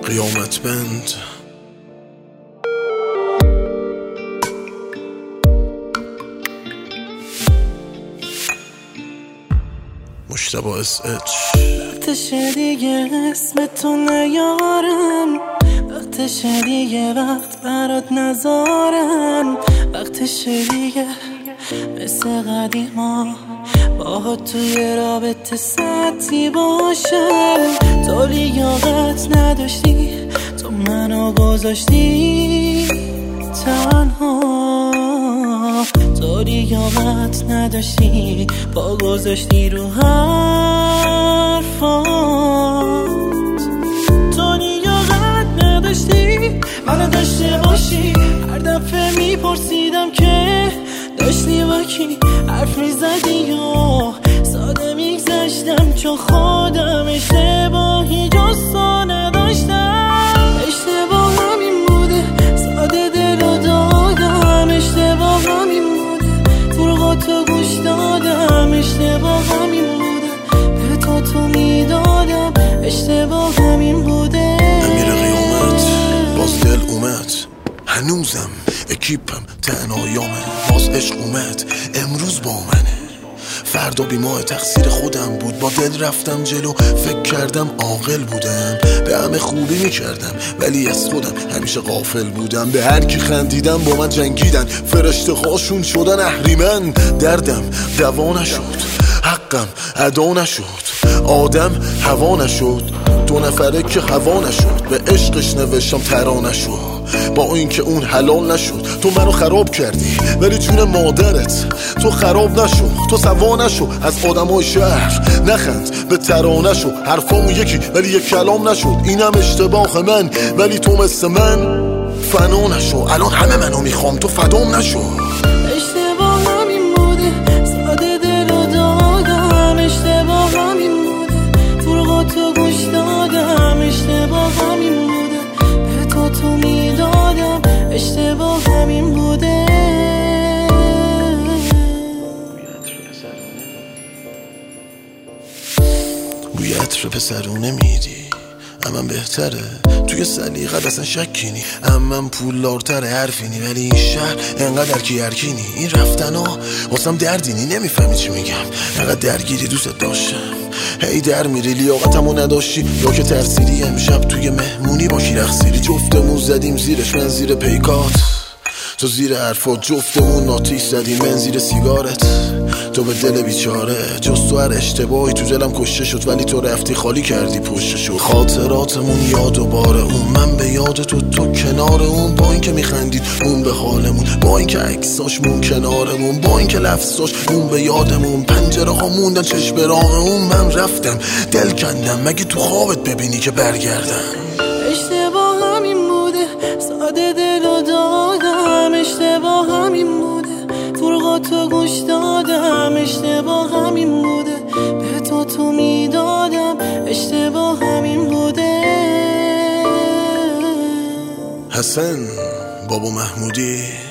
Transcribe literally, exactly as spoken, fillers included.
قیامت بند. مشتبه اس اچ. وقتشه دیگه اسم تو نیارم، وقتشه دیگه وقت برات نذارم، وقتشه دیگه مثل قدیما با توی رابطه سطحی باشم. تو لیاقت نداشتی، تو منو گذاشتی تنها، تو لیاقت نداشتی پا گذاشتی رو حرفات، تو لیاقت نداشتی منو داشته باشی. هر دفعه میپرسیدم که داشتی با کی حرف میزدی یا ساده میگذشتم، چون خودم اشتباهی جز تو نداشتم. اشتباه همین بوده ساده دلو دادم، اشتباه همین بوده فروغاتو گوش دادم، اشتباه همین بوده به تو تو میدادم، اشتباه همین بوده. امیر قیامت باز دل اومد، هنوزم اکیپم تنهایامه، باز عشق اومد امروز با منه، فردا بی ماه تقصیر خودم بود، با دل رفتم جلو فکر کردم عاقل بودم، به همه خوبی میکردم ولی از خودم همیشه غافل بودم، به هر کی خندیدم با من جنگیدن، فرشته هاشون شدن اهریمن، دردم دوا نشد، حقم ادا نشد، آدم هوا نشد، دو نفره که هوا نشد، به عشقش نوشتم ترانه شد، با اینکه اون حلال نشد. تو منو خراب کردی ولی جون مادرت تو خراب نشو، تو سوا نشو از آدمای شهر، نخند به ترانه شو، حرفامو یکی ولی یک کلام نشد، اینم اشتباه من ولی تو مثل من فنا نشو، الان همه منو میخوام تو فدام نشو. اشتباه همین بوده ساده دلو دادم، اشتباه همین بوده فروغاتو گوش دادم، اشتباه همین بوده به تو تو میدادم، اشتباه همین بوده. بوی عطر پسرونه میدی امم بهتره، توی سلیقت اصلا شکی نی، امم پولدارتره حرفی نی، ولی این شهر انقدر کی هرکینی، این رفتن ها واسم دردینی، نمیفهمی چی میگم، انقدر درگیری دوست داشتم هی در میری لیاقتمو نداشتی، یا که ترسیدی امشب توی مهمونی با کی رقصیدی، جفتمون زدیم زیرش من زیر پیکات، تو زیر حرفات، جفتمون ناتیش زدیم من زیر سیگارت، تو به دل بیچاره جز تو هر اشتباهی تو دلم کشته شد، ولی تو رفتی خالی کردی پشتشو، خاطراتمون یاد و باره اون، من به یاد تو تو کنار اون، با اینکه میخندید اون به حالمون، با اینکه عکساشمون کنارمون، با اینکه لفظاش اون به یادمون، پنجره ها موندن چشم به راه اون، من رفتم دل کندم مگه تو خوابت ببینی که برگردم. اشتباه همین بوده ساده دلو دادم، اشتباه همین بوده فروغاتو گوش دادم، اشتباه همین بوده به تو تو میدادم، اشتباه همین بوده. حسن بابا محمودی